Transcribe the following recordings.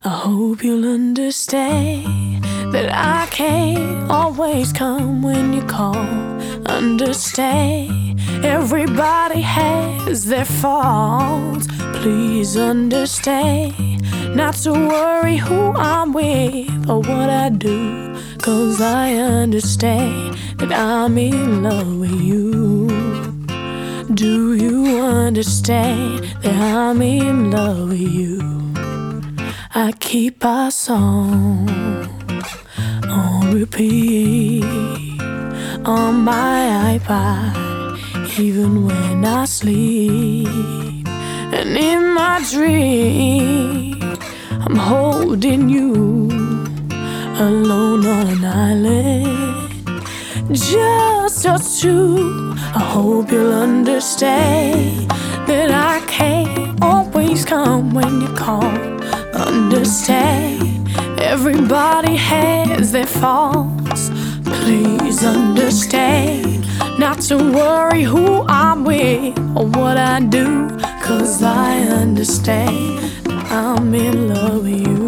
I hope you'll understand that I can't always come when you call. Understand, everybody has their faults. Please understand, not to worry who I'm with or what I do, 'cause I understand that I'm in love with you. Do you understand that I'm in love with you? I keep our song on repeat on my iPod, even when I sleep. And in my dream, I'm holding you alone on an island, just us two. I hope you'll understand that I can't always come when you call. Understand, everybody has their faults. Please understand, not to worry who I'm with or what I do, 'cause I understand I'm in love with you.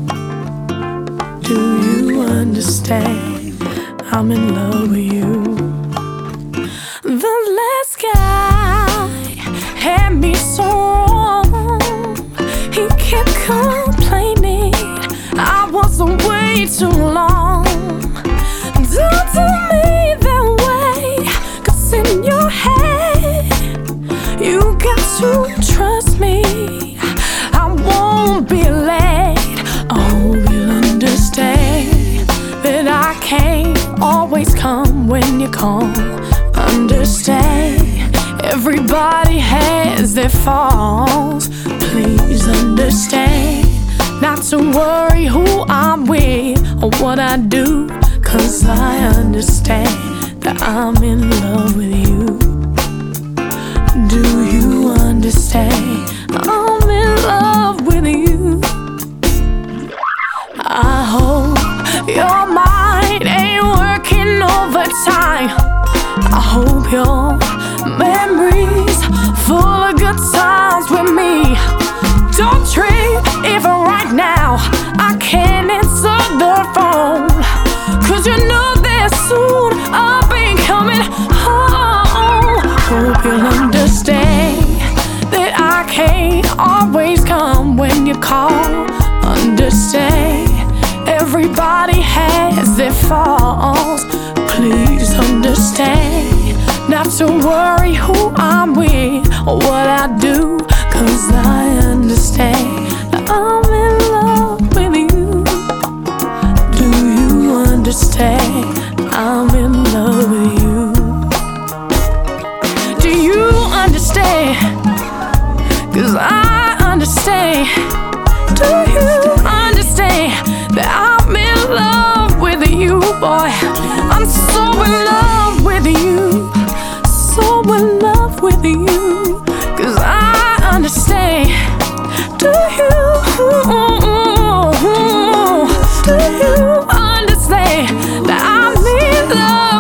Do you understand I'm in love with you? The last guy had me so wrong. He kept complaining I was away too long. Don't tell me that way, 'cause in your head you got to trust me. I won't be late. I hope you'll understand that I can't always come when you call. Understand, everybody has their faults. Please understand, not to worry who I'm with or what I do, 'cause I understand that I'm in love with you. Do you understand I'm in love with you? I hope your mind ain't working overtime. I hope your memories full of good times with me. Don't trip, even right now I can't answer the phone, 'cause you know that soon I'll be coming home. Hope you'll understand that I can't always come when you call. Understand, everybody has their faults. Please understand, not to worry who I'm with or what I do, 'cause I understand that I'm in love with you. Do you understand I'm in love with you? Do you understand? 'Cause I understand. Do you understand that I'm in love with you, boy? I'm so in love with you, so in love with you, 'cause I understand. Do you understand that I'm in love?